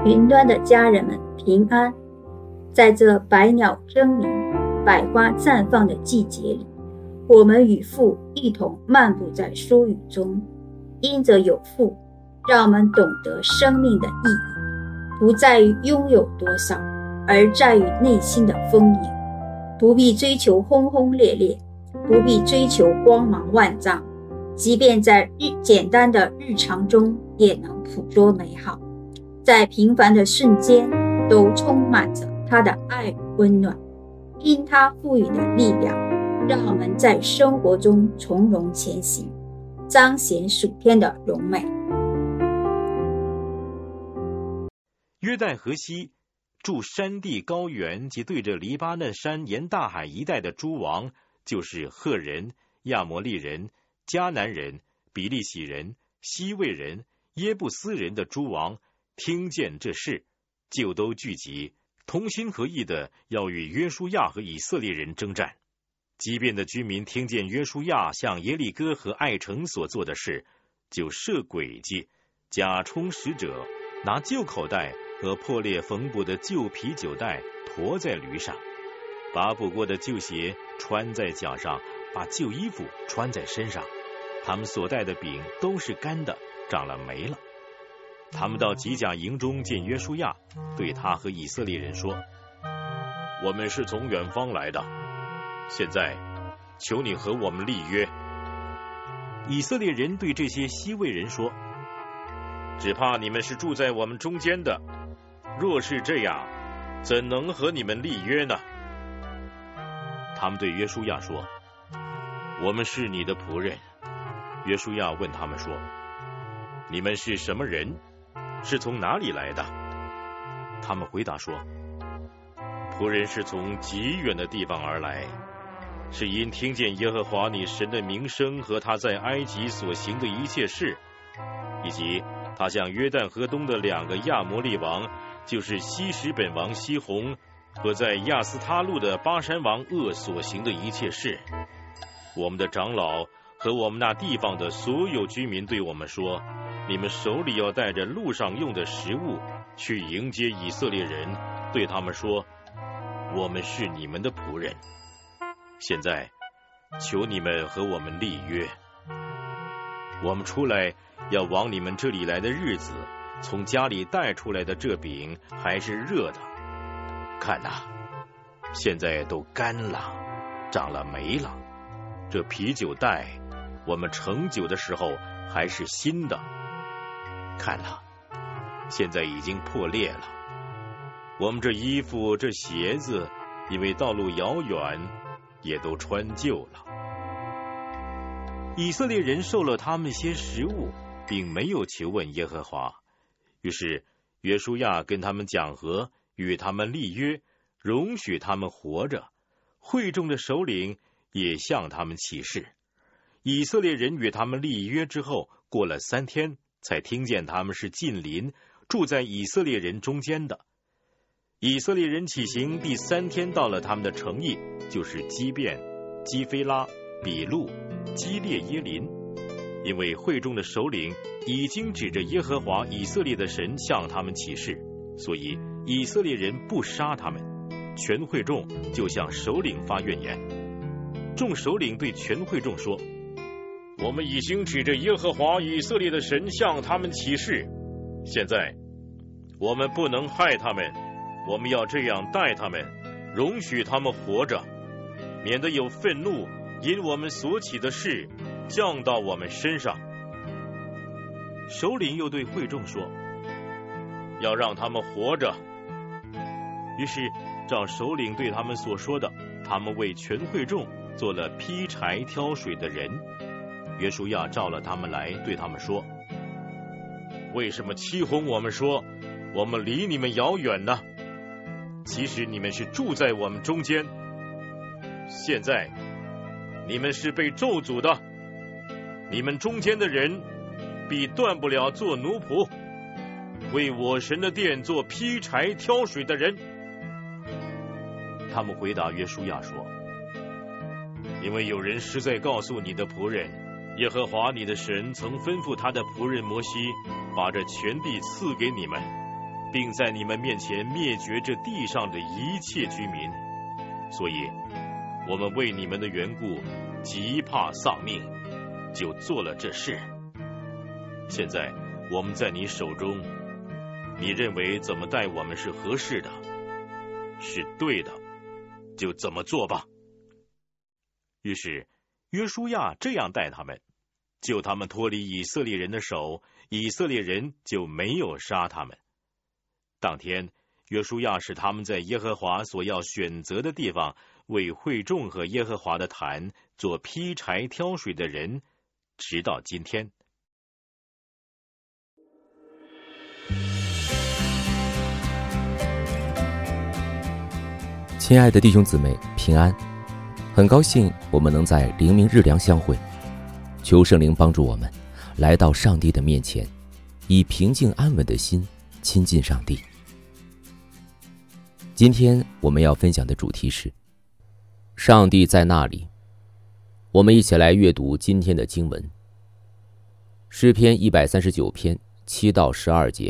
云端的家人们平安。在这百鸟争鸣、百花绽放的季节里，我们与父一同漫步在书语中。因着有父，让我们懂得生命的意义，不在于拥有多少，而在于内心的丰盈。不必追求轰轰烈烈，不必追求光芒万丈，即便在简单的日常中也能捕捉美好。在平凡的瞬间都充满着他的爱与温暖，因他赋予的力量，让我们在生活中从容前行，彰显属天的荣美。 约旦河西住山地高原及对着黎巴嫩山沿大海一带的诸王，就是赫人、亚摩利人、迦南人、比利洗人、西魏人、耶布斯人的诸王，听见这事，就都聚集，同心合意的要与约书亚和以色列人征战。基遍的居民听见约书亚向耶利哥和爱城所做的事，就设诡计，假充使者，拿旧口袋和破裂缝补的旧啤酒袋驮在驴上，把补过的旧鞋穿在脚上，把旧衣服穿在身上。他们所带的饼都是干的，长了霉了。他们到吉甲营中见约书亚，对他和以色列人说：我们是从远方来的，现在求你和我们立约。以色列人对这些西魏人说：只怕你们是住在我们中间的，若是这样，怎能和你们立约呢？他们对约书亚说：我们是你的仆人。约书亚问他们说：你们是什么人？是从哪里来的？他们回答说：仆人是从极远的地方而来，是因听见耶和华你神的名声和他在埃及所行的一切事，以及他向约旦河东的2个亚摩利王，就是西什本王西宏和在亚斯他路的巴珊王噩所行的一切事。我们的长老和我们那地方的所有居民对我们说：你们手里要带着路上用的食物去迎接以色列人，对他们说：我们是你们的仆人。现在求你们和我们立约，我们出来要往你们这里来的日子，从家里带出来的这饼还是热的，看哪，现在都干了，长了霉了。这啤酒袋我们盛酒的时候还是新的，看了，现在已经破裂了。我们这衣服这鞋子，因为道路遥远，也都穿旧了。以色列人受了他们些食物，并没有求问耶和华。于是约书亚跟他们讲和，与他们立约，容许他们活着。会众的首领也向他们起誓。以色列人与他们立约之后，过了3天，才听见他们是近邻，住在以色列人中间的。以色列人起行第3天，到了他们的城邑，就是基遍、基非拉、比路、基列耶林。因为会众的首领已经指着耶和华以色列的神向他们起誓，所以以色列人不杀他们。全会众就向首领发怨言。众首领对全会众说：我们已经指着耶和华以色列的神向他们起誓，现在我们不能害他们，我们要这样待他们，容许他们活着，免得有愤怒因我们所起的事降到我们身上。首领又对会众说：要让他们活着。于是照首领对他们所说的，他们为全会众做了劈柴挑水的人。约书亚召了他们来，对他们说：为什么欺哄我们说我们离你们遥远呢？其实你们是住在我们中间，现在你们是被咒诅的，你们中间的人必断不了做奴仆，为我神的殿做劈柴挑水的人。他们回答约书亚说：因为有人实在告诉你的仆人，耶和华你的神曾吩咐他的仆人摩西，把这全地赐给你们， 并在你们面前灭绝这地上的一切居民，所以我们为你们的缘故极怕丧命，就做了这事。现在我们在你手中，你认为怎么待我们是合适的，是对的，就怎么做吧。于是约书亚这样待他们，救他们脱离以色列人的手，以色列人就没有杀他们。当天约书亚使他们在耶和华所要选择的地方，为会众和耶和华的坛做劈柴挑水的人，直到今天。 亲爱的弟兄姊妹，平安！很高兴我们能在灵明日粮相会，求圣灵帮助我们来到上帝的面前，以平静安稳的心亲近上帝。今天我们要分享的主题是上帝在那里。我们一起来阅读今天的经文，诗篇139篇7到12节。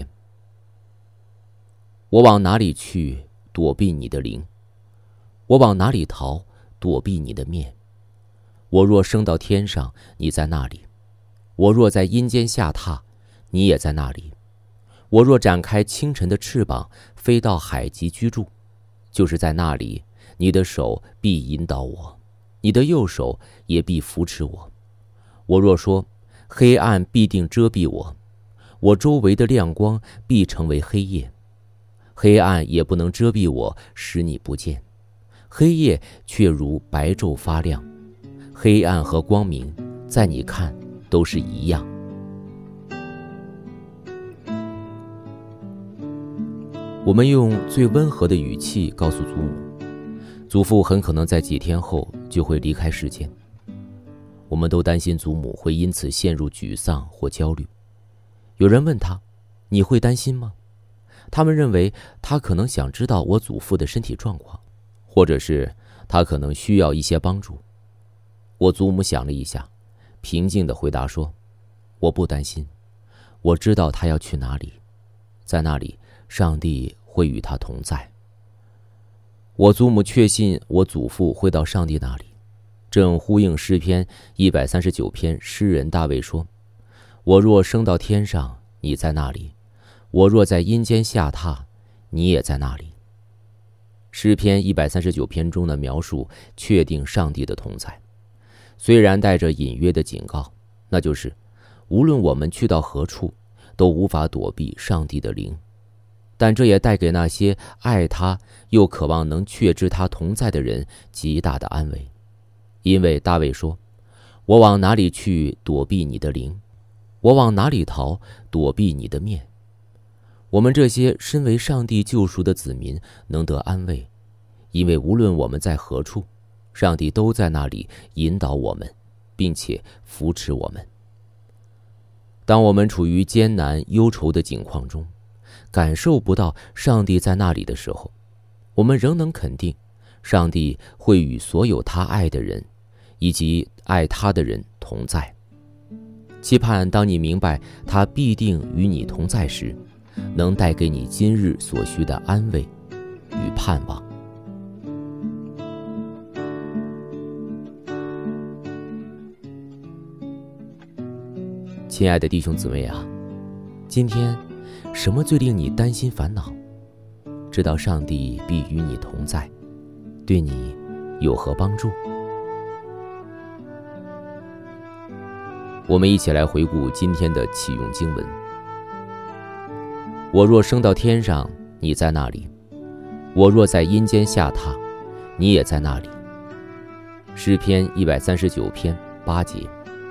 我往哪里去躲避你的灵？我往哪里逃躲避你的面？我若升到天上，你在那里；我若在阴间下榻，你也在那里。我若展开清晨的翅膀，飞到海极居住，就是在那里，你的手必引导我，你的右手也必扶持我。我若说黑暗必定遮蔽我，我周围的亮光必成为黑夜，黑暗也不能遮蔽我，使你不见。黑夜却如白昼发亮，黑暗和光明在你看都是一样。我们用最温和的语气告诉祖母，祖父很可能在几天后就会离开世间。我们都担心祖母会因此陷入沮丧或焦虑。有人问他，你会担心吗？他们认为他可能想知道我祖父的身体状况，或者是他可能需要一些帮助。我祖母想了一下，平静地回答说，我不担心，我知道他要去哪里，在那里上帝会与他同在。我祖母确信我祖父会到上帝那里，正呼应诗篇139篇诗人大卫说，我若升到天上，你在那里；我若在阴间下榻，你也在那里。诗篇139篇中的描述确定上帝的同在，虽然带着隐约的警告，那就是无论我们去到何处，都无法躲避上帝的灵。但这也带给那些爱他又渴望能确知他同在的人极大的安慰。因为大卫说，我往哪里去躲避你的灵？我往哪里逃躲避你的面？我们这些身为上帝救赎的子民能得安慰，因为无论我们在何处，上帝都在那里引导我们，并且扶持我们。当我们处于艰难忧愁的境况中，感受不到上帝在那里的时候，我们仍能肯定上帝会与所有他爱的人以及爱他的人同在。期盼当你明白他必定与你同在时，能带给你今日所需的安慰与盼望。亲爱的弟兄姊妹啊，今天什么最令你担心烦恼？知道上帝必与你同在，对你有何帮助？我们一起来回顾今天的启用经文。我若升到天上，你在那里；我若在阴间下榻，你也在那里。诗篇139篇8节。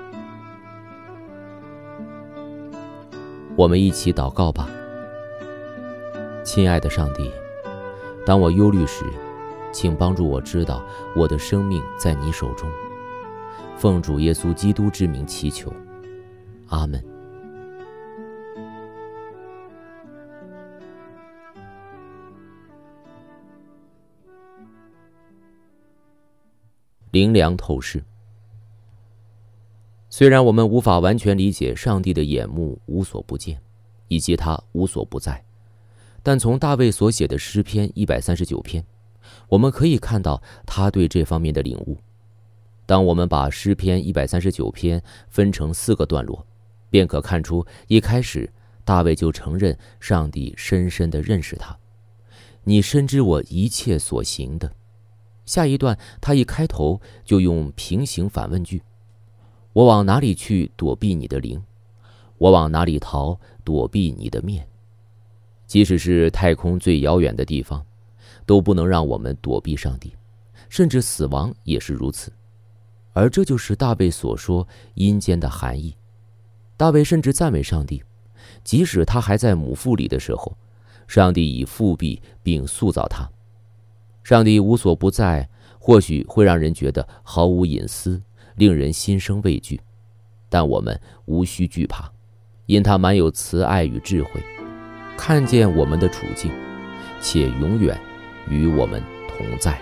我们一起祷告吧。亲爱的上帝，当我忧虑时，请帮助我知道我的生命在你手中。奉主耶稣基督之名祈求，阿们。灵粮透视。虽然我们无法完全理解上帝的眼目无所不见，以及他无所不在， 但从大卫所写的诗篇139篇，我们可以看到他对这方面的领悟。当我们把诗篇139篇分成4个段落，便可看出一开始大卫就承认上帝深深地认识他。你深知我一切所行的。下一段他一开头就用平行反问句：我往哪里去躲避你的灵？我往哪里逃躲避你的面？即使是太空最遥远的地方，都不能让我们躲避上帝，甚至死亡也是如此。而这就是大卫所说阴间的含义。大卫甚至赞美上帝，即使他还在母腹里的时候，上帝已复辟并塑造他。上帝无所不在，或许会让人觉得毫无隐私，令人心生畏惧，但我们无需惧怕，因他满有慈爱与智慧，看见我们的处境，且永远与我们同在。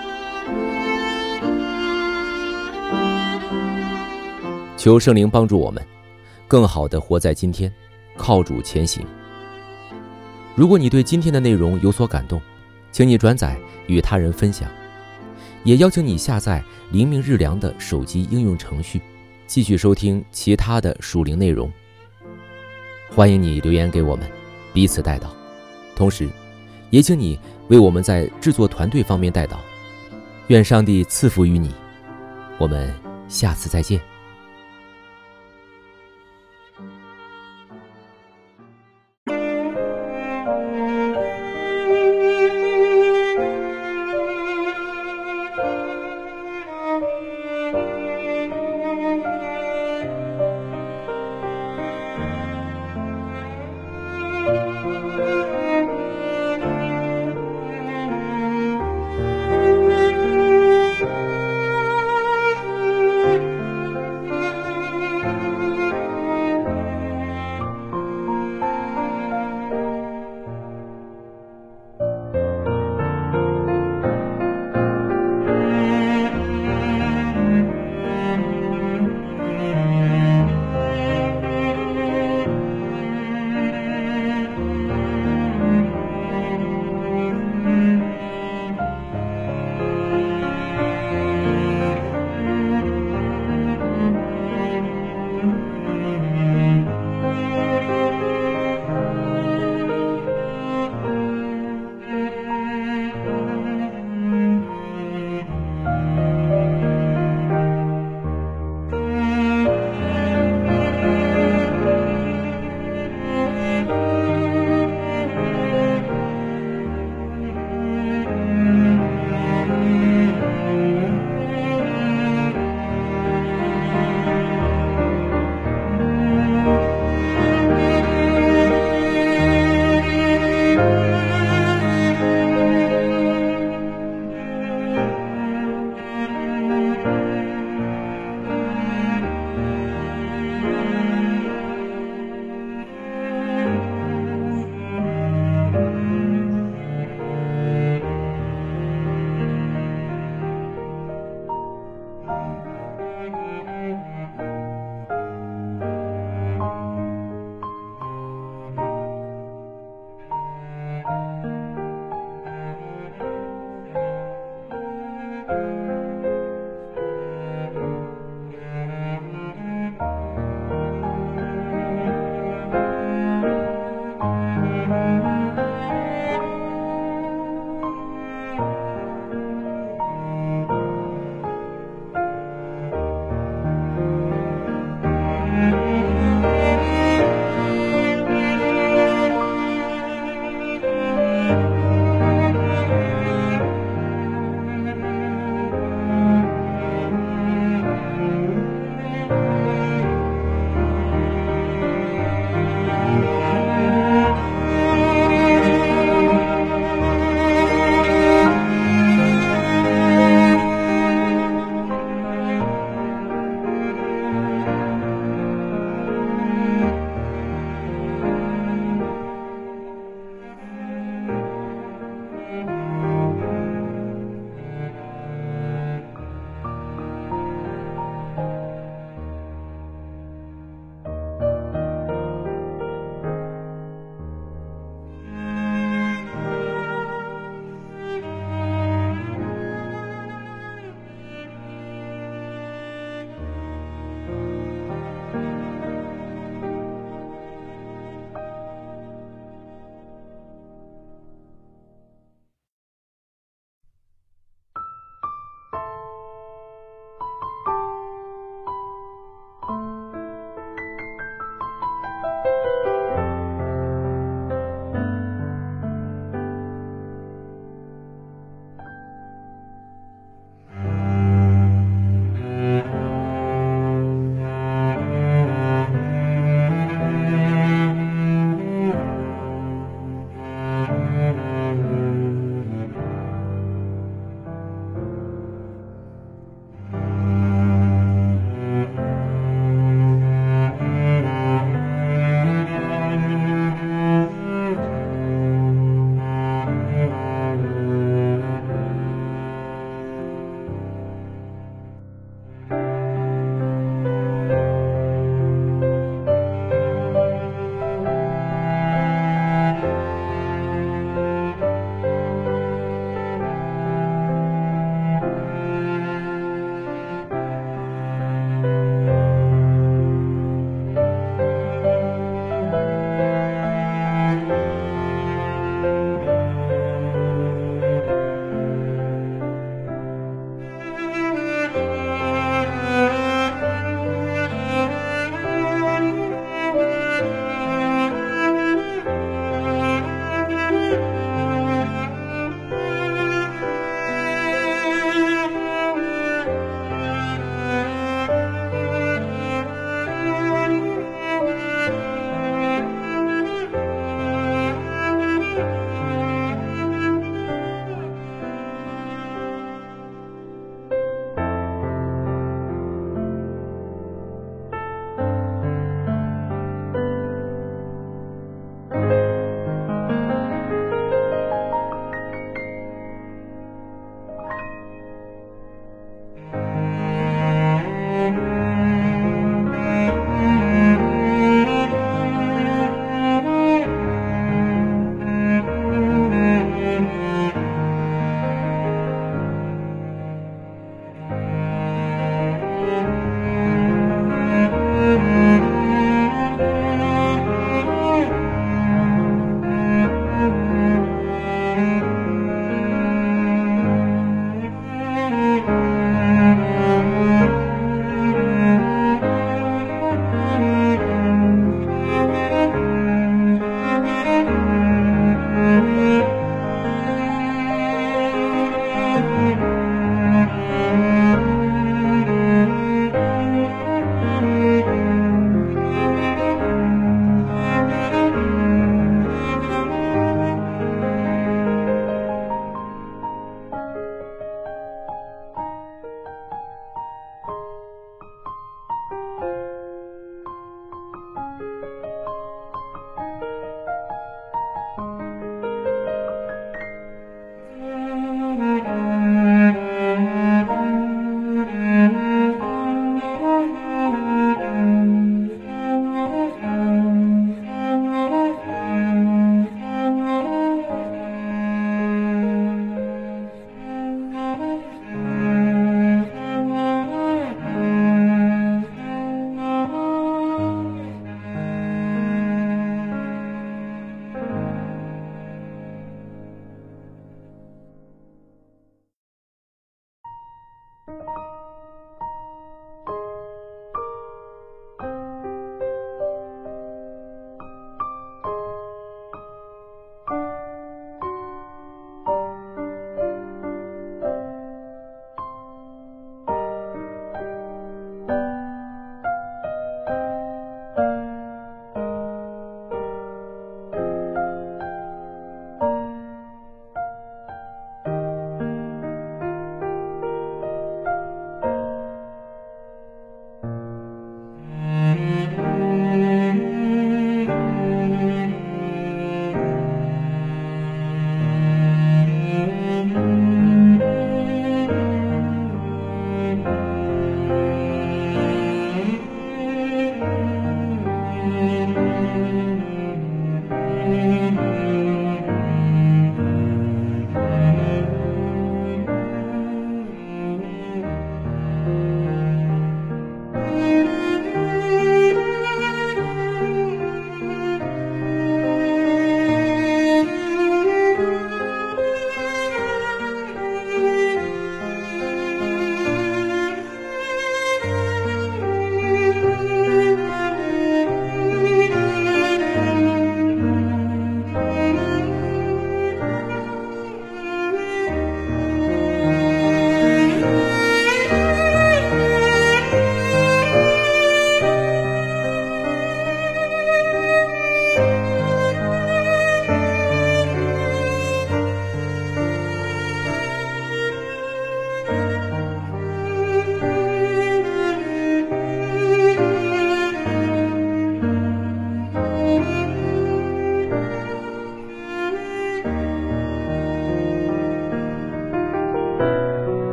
求圣灵帮助我们更好地活在今天，靠主前行。如果你对今天的内容有所感动，请你转载与他人分享，也邀请你下载灵命日粮的手机应用程序，继续收听其他的属灵内容。欢迎你留言给我们，彼此代祷，同时也请你为我们在制作团队方面代祷。愿上帝赐福于你，我们下次再见。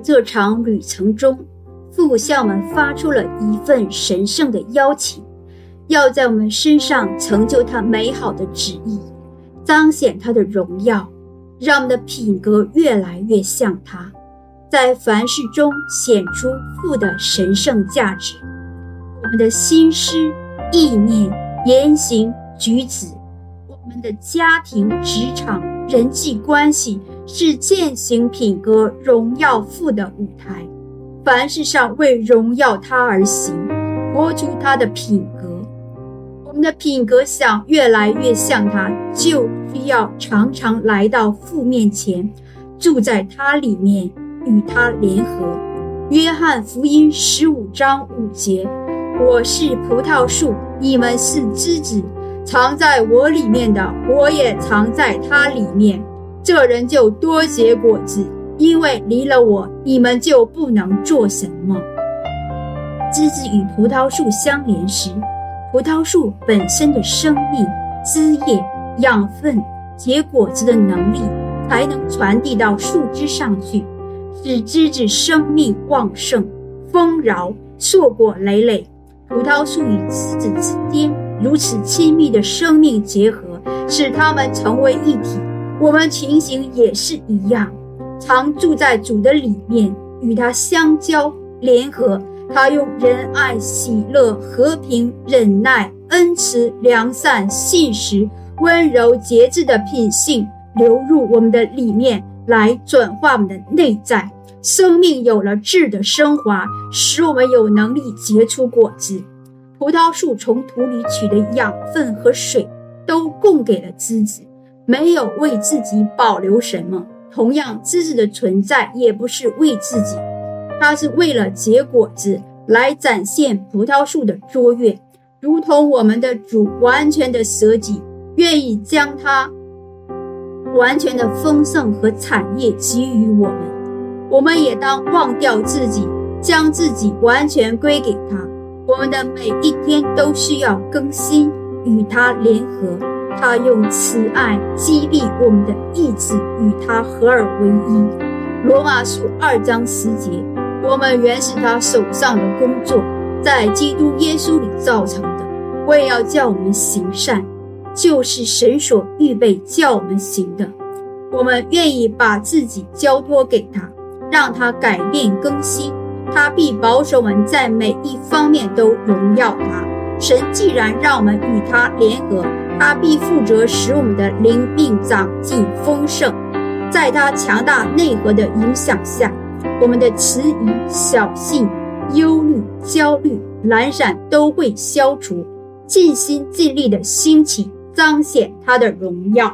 这场旅程中，父向我们发出了一份神圣的邀请，要在我们身上成就他美好的旨意，彰显他的荣耀，让我们的品格越来越像他，在凡事中显出父的神圣价值。我们的心思、意念、言行、举止，我们的家庭、职场、人际关系，是践行品格荣耀父的舞台。凡事上为荣耀他而行，活出他的品格。我们的品格想越来越像他，就需要常常来到父面前，住在他里面，与他联合。约翰福音15章5节，我是葡萄树，你们是枝子，藏在我里面的，我也藏在他里面，这人就多结果子，因为离了我，你们就不能做什么。枝子与葡萄树相连时，葡萄树本身的生命、枝叶、养分、结果子的能力才能传递到树枝上去，使枝子生命旺盛、丰饶、硕果累累。葡萄树与枝子之间如此亲密的生命结合，使它们成为一体。我们情形也是一样，常住在主的里面，与他相交联合。他用仁爱、喜乐、和平、忍耐、恩慈、良善、信实、温柔、节制的品性流入我们的里面，来转化我们的内在。生命有了质的升华，使我们有能力结出果子。葡萄树从土里取的养分和水都供给了枝子，没有为自己保留什么。同样，枝子的存在也不是为自己，它是为了结果子，来展现葡萄树的卓越。如同我们的主完全的舍己，愿意将它完全的丰盛和产业给予我们，我们也当忘掉自己，将自己完全归给他。我们的每一天都需要更新，与他联合。他用慈爱激励我们的意志，与他合而为一。罗马书2章10节，我们原是他手上的工作，在基督耶稣里造成的，为要叫我们行善，就是神所预备叫我们行的。我们愿意把自己交托给他，让他改变更新，他必保守我们在每一方面都荣耀他。神既然让我们与他联合，他必负责使我们的灵命长进丰盛。在他强大内核的影响下，我们的迟疑、小信、忧虑、焦虑、懒散都会消除，尽心尽力的兴起，彰显他的荣耀。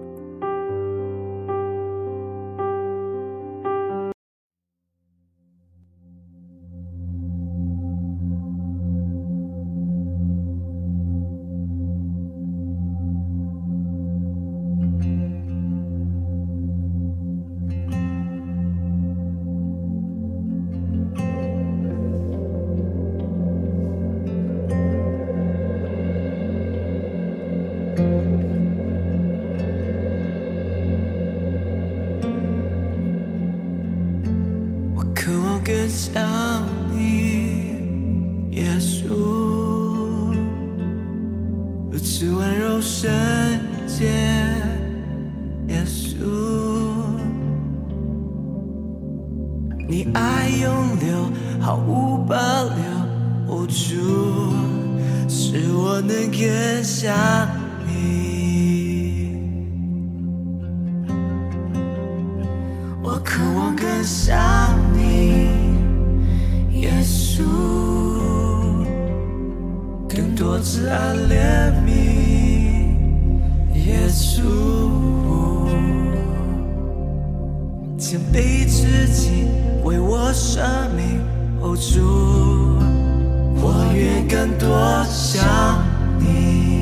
更像你，耶稣，如此温柔圣洁，耶稣，你爱永留，毫无保留，哦主，使我能更像你，我渴望更像你，耶稣，更多慈爱怜悯，耶稣，谦卑自己为我生命，哦主，我愿更多像你。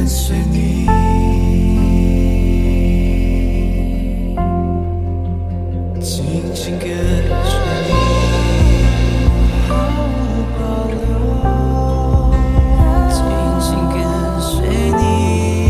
跟随你，紧紧跟随你，毫无保留，紧紧跟随你。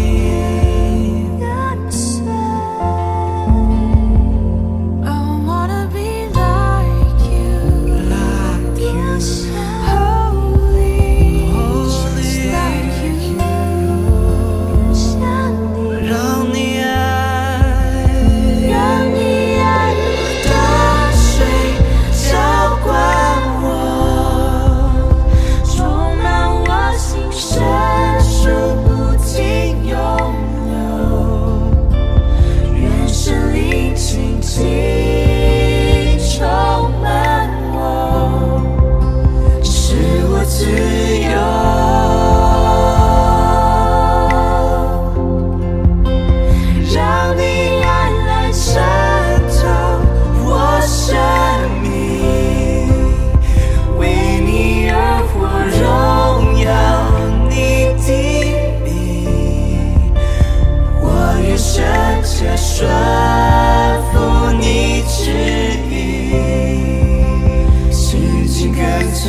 顺服你旨意，紧紧跟随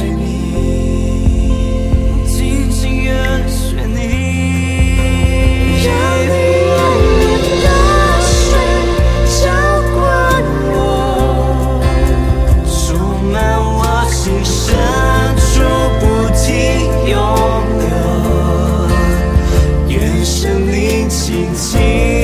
你，紧紧跟随你，让你爱你的水浇灌我，充满我心深处不停涌流，愿生灵亲近。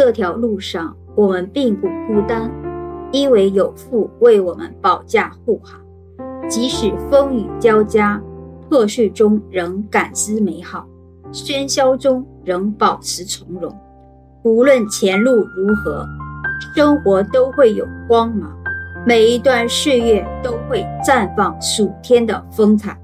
这条路上我们并不孤单，因为有父为我们保驾护航。即使风雨交加，破碎中仍感知美好，喧嚣中仍保持从容。无论前路如何，生活都会有光芒，每一段岁月都会绽放属天的风采。